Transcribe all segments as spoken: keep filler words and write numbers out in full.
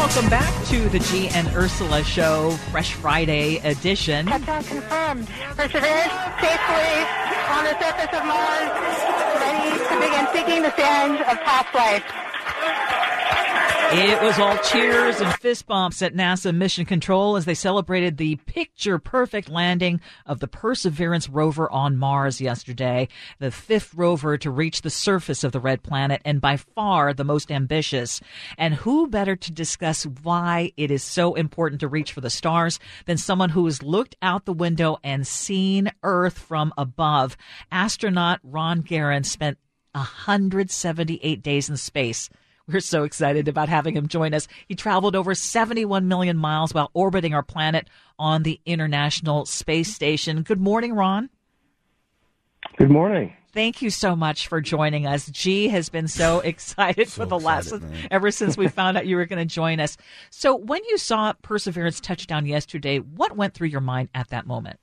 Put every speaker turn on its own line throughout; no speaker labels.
Welcome back to the G and Ursula Show, Fresh Friday edition.
Touchdown confirmed. Perseverance safely on the surface of Mars, ready to begin seeking the sands of past life.
It was all cheers and fist bumps at NASA Mission Control as they celebrated the picture-perfect landing of the Perseverance rover on Mars yesterday, the fifth rover to reach the surface of the red planet and by far the most ambitious. And who better to discuss why it is so important to reach for the stars than someone who has looked out the window and seen Earth from above. Astronaut Ron Garan spent one hundred seventy-eight days in space. We're so excited about having him join us. He traveled over seventy-one million miles while orbiting our planet on the International Space Station. Good morning, Ron.
Good morning.
Thank you so much for joining us. G has been so excited
so
for the
excited,
last,
man.
ever since we found out you were going to join us. So when you saw Perseverance touchdown yesterday, what went through your mind at that moment?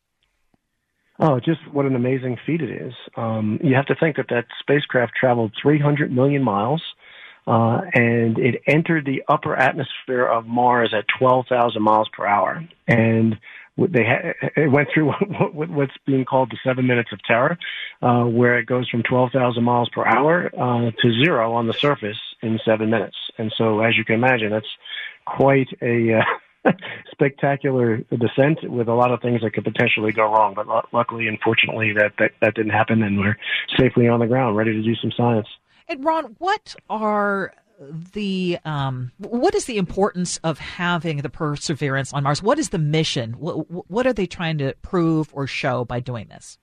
Oh, just what an amazing feat it is. Um, you have to think that that spacecraft traveled three hundred million miles. Uh, and it entered the upper atmosphere of Mars at twelve thousand miles per hour. And they ha- it went through what, what's being called the seven minutes of terror, uh, where it goes from twelve thousand miles per hour uh, to zero on the surface in seven minutes. And so, as you can imagine, that's quite a uh, spectacular descent with a lot of things that could potentially go wrong. But l- luckily and fortunately, that, that, that didn't happen, and we're safely on the ground, ready to do some science.
And Ron, what are the um, what is the importance of having the Perseverance on Mars? What is the mission? What, what are they trying to prove or show by doing this?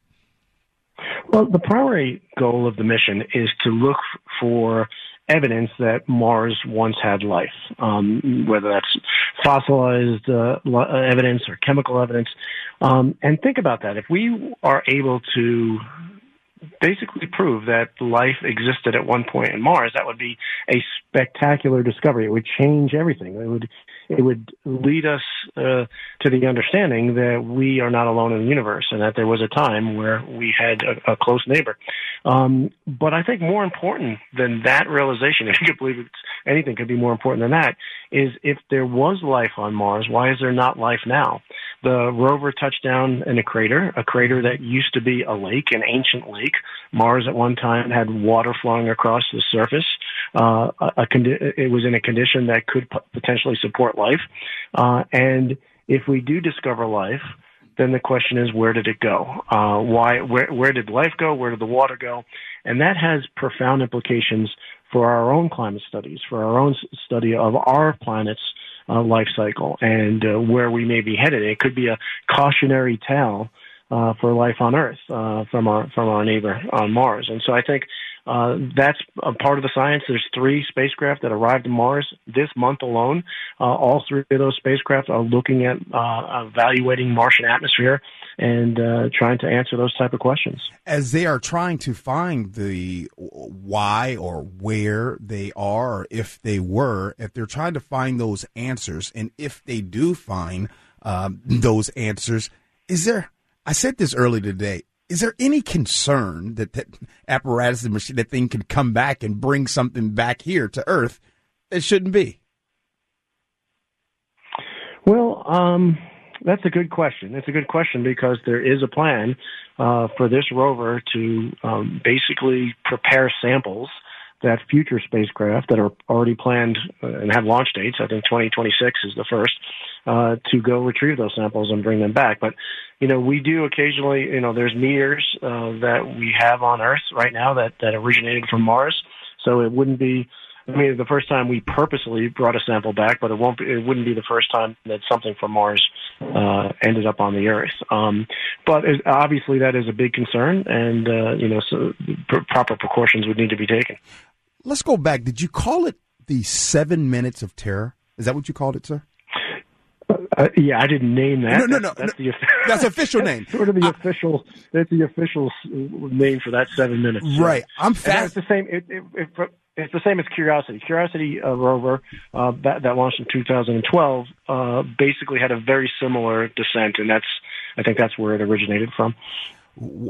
Well, the primary goal of the mission is to look for evidence that Mars once had life, um, whether that's fossilized uh, evidence or chemical evidence. Um, and think about that. If we are able to basically prove that life existed at one point in Mars, that would be a spectacular discovery. It would change everything. It would it would lead us uh, to the understanding that we are not alone in the universe and that there was a time where we had a, a close neighbor. Um, but I think more important than that realization, if you could believe it's, anything could be more important than that, is if there was life on Mars, why is there not life now? The rover touched down in a crater, a crater that used to be a lake, an ancient lake. Mars at one time had water flowing across the surface. Uh, a, a condi- it was in a condition that could p- potentially support life. Uh, and if we do discover life, then the question is, where did it go? Uh, why? Where, where did life go? Where did the water go? And that has profound implications for our own climate studies, for our own study of our planet's uh, life cycle and uh, where we may be headed. It could be a cautionary tale uh, for life on Earth uh, from our from our neighbor on Mars. And so I think uh, that's a part of the science. There's three spacecraft that arrived on Mars this month alone. Uh, all three of those spacecraft are looking at uh, evaluating Martian atmosphere and uh, trying to answer those type of questions.
As they are trying to find the why or where they are, or if they were, if they're trying to find those answers, and if they do find um, those answers, is there, I said this earlier today, is there any concern that that apparatus, the machine, that thing could come back and bring something back here to Earth that shouldn't be?
Well, um, that's a good question. It's a good question because there is a plan uh, for this rover to um, basically prepare samples that future spacecraft that are already planned uh, and have launch dates, I think twenty twenty-six is the first, uh, to go retrieve those samples and bring them back. But, you know, we do occasionally, you know, there's meteors uh, that we have on Earth right now that, that originated from Mars. So it wouldn't be, I mean, the first time we purposely brought a sample back, but it won't be, it wouldn't be the first time that something from Mars uh, ended up on the Earth. Um, but it, obviously that is a big concern, and, uh, you know, so pr- proper precautions would need to be taken.
Let's go back. Did you call it the seven minutes of terror? Is that what you called it, sir?
Uh, yeah, I didn't name that.
No, no, no.
That's,
no.
the,
that's official name.
Sort of the
I,
official. That's the official name for that seven minutes.
Right. I'm fast.
It's the same. It, it, it, it's the same as Curiosity. Curiosity uh, rover uh, that, that launched in two thousand twelve uh, basically had a very similar descent, and that's I think that's where it originated from.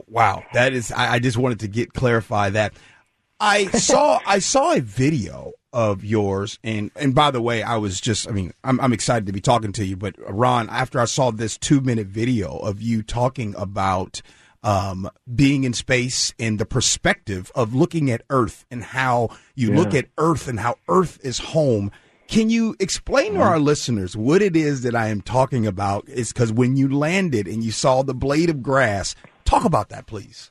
Wow, that is. I, I just wanted to get clarify that. I saw I saw a video of yours, and and by the way, I was just, I mean, I'm I'm excited to be talking to you, but Ron, after I saw this two minute video of you talking about um, being in space and the perspective of looking at Earth and how you yeah. look at Earth and how Earth is home. Can you explain mm-hmm. to our listeners what it is that I am talking about? Is because when you landed and you saw the blade of grass, talk about that, please.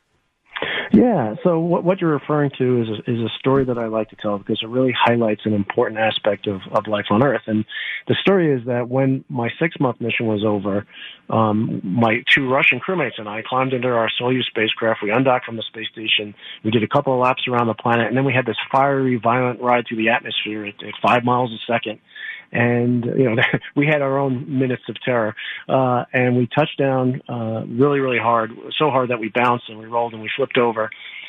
Yeah, so what, what you're referring to is a, is a story that I like to tell because it really highlights an important aspect of, of life on Earth. And the story is that when my six-month mission was over, um, my two Russian crewmates and I climbed into our Soyuz spacecraft. We undocked from the space station. We did a couple of laps around the planet, and then we had this fiery, violent ride through the atmosphere at, at five miles a second. And, you know, we had our own minutes of terror. Uh, and we touched down, uh, really, really hard, so hard that we bounced and we rolled and we flipped over.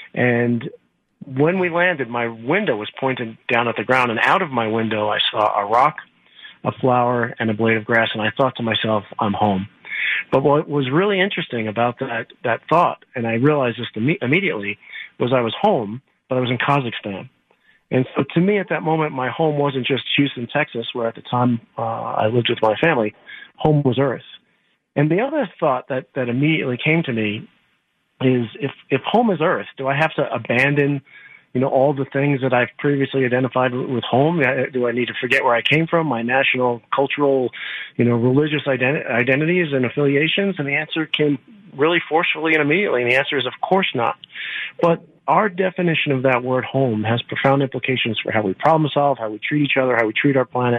And when we landed, my window was pointed down at the ground, and out of my window, I saw a rock, a flower, and a blade of grass. And I thought to myself, I'm home. But what was really interesting about that, that thought, and I realized this imme- immediately, was I was home, but I was in Kazakhstan. And so to me at that moment, my home wasn't just Houston, Texas, where at the time uh, I lived with my family. Home was Earth. And the other thought that, that immediately came to me is if, if home is Earth, do I have to abandon, you know, all the things that I've previously identified with home? Do I need to forget where I came from, my national, cultural, you know, religious identi- identities and affiliations? And the answer came really forcefully and immediately. And the answer is, of course not. But our definition of that word home has profound implications for how we problem solve, how we treat each other, how we treat our planet.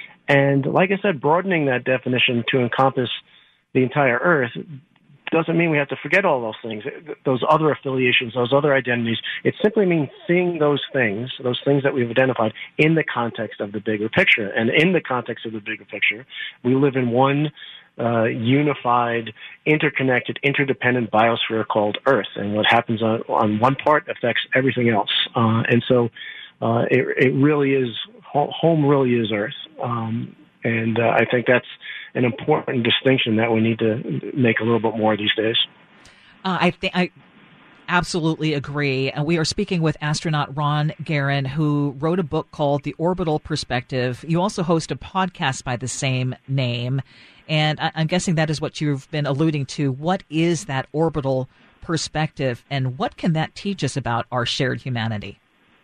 And like I said, broadening that definition to encompass the entire Earth doesn't mean we have to forget all those things, those other affiliations, those other identities. It simply means seeing those things, those things that we've identified in the context of the bigger picture. And in the context of the bigger picture, we live in one Uh, unified, interconnected, interdependent biosphere called Earth, and what happens on, on one part affects everything else. Uh, and so, uh, it, it really is home. Really is Earth, um, and uh, I think that's an important distinction that we need to make a little bit more these days.
Uh, I think I. Absolutely agree. And we are speaking with astronaut Ron Garan, who wrote a book called The Orbital Perspective. You also host a podcast by the same name. And I- I'm guessing that is what you've been alluding to. What is that orbital perspective, and what can that teach us about our shared humanity?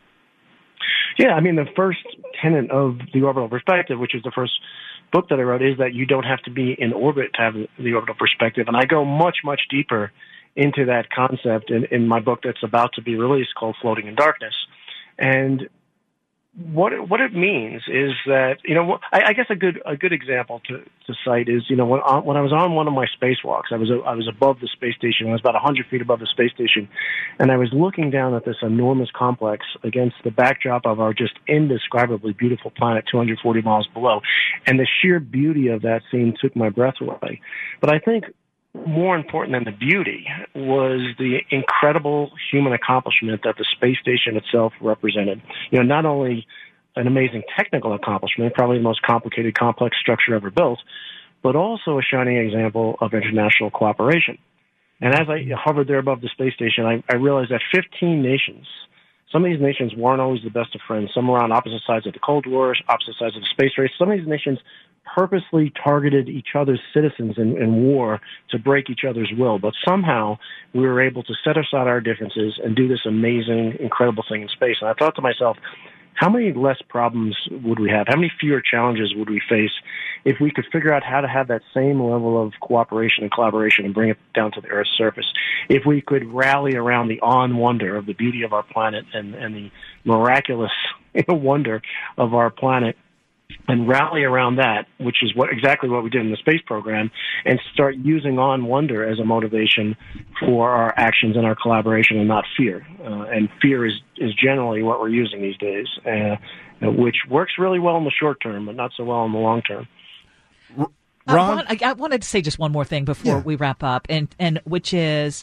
Yeah, I mean, the first tenet of The Orbital Perspective, which is the first book that I wrote, is that you don't have to be in orbit to have the orbital perspective. And I go much, much deeper into that concept in, in my book that's about to be released called Floating in Darkness. And what it, what it means is that, you know, I, I guess a good a good example to, to cite is, you know, when, when I was on one of my spacewalks, I was I was above the space station. I was about one hundred feet above the space station, and I was looking down at this enormous complex against the backdrop of our just indescribably beautiful planet two hundred forty miles below. And the sheer beauty of that scene took my breath away. But I think more important than the beauty was the incredible human accomplishment that the space station itself represented. You know, not only an amazing technical accomplishment, probably the most complicated, complex structure ever built, but also a shining example of international cooperation. And as I hovered there above the space station, I, I realized that fifteen nations, some of these nations weren't always the best of friends. Some were on opposite sides of the Cold War, opposite sides of the space race. Some of these nations purposely targeted each other's citizens in, in war to break each other's will. But somehow we were able to set aside our differences and do this amazing, incredible thing in space. And I thought to myself, how many less problems would we have? How many fewer challenges would we face if we could figure out how to have that same level of cooperation and collaboration and bring it down to the Earth's surface? If we could rally around the awe and wonder of the beauty of our planet and, and the miraculous wonder of our planet, and rally around that, which is what exactly what we did in the space program, and start using awe and wonder as a motivation for our actions and our collaboration, and not fear. Uh, and fear is, is generally what we're using these days, uh, which works really well in the short term, but not so well in the long term.
Ron? Uh, Ron, I, I wanted to say just one more thing before yeah. we wrap up, and, and which is,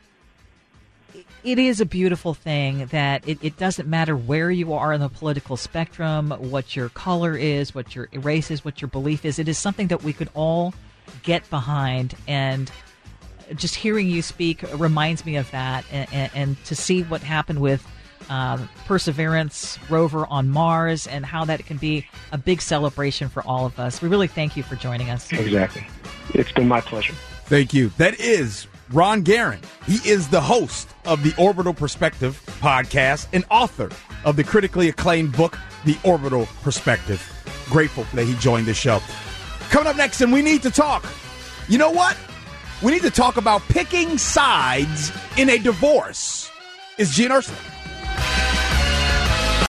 it is a beautiful thing that it, it doesn't matter where you are in the political spectrum, what your color is, what your race is, what your belief is. It is something that we could all get behind. And just hearing you speak reminds me of that. And, and, and to see what happened with uh, Perseverance rover on Mars and how that can be a big celebration for all of us. We really thank you for joining us.
Exactly. It's been my pleasure.
Thank you. That is Ron Garan. He is the host of the Orbital Perspective podcast and author of the critically acclaimed book, The Orbital Perspective. Grateful that he joined the show. Coming up next, and we need to talk. You know what? We need to talk about picking sides in a divorce. Is Gene Ursula.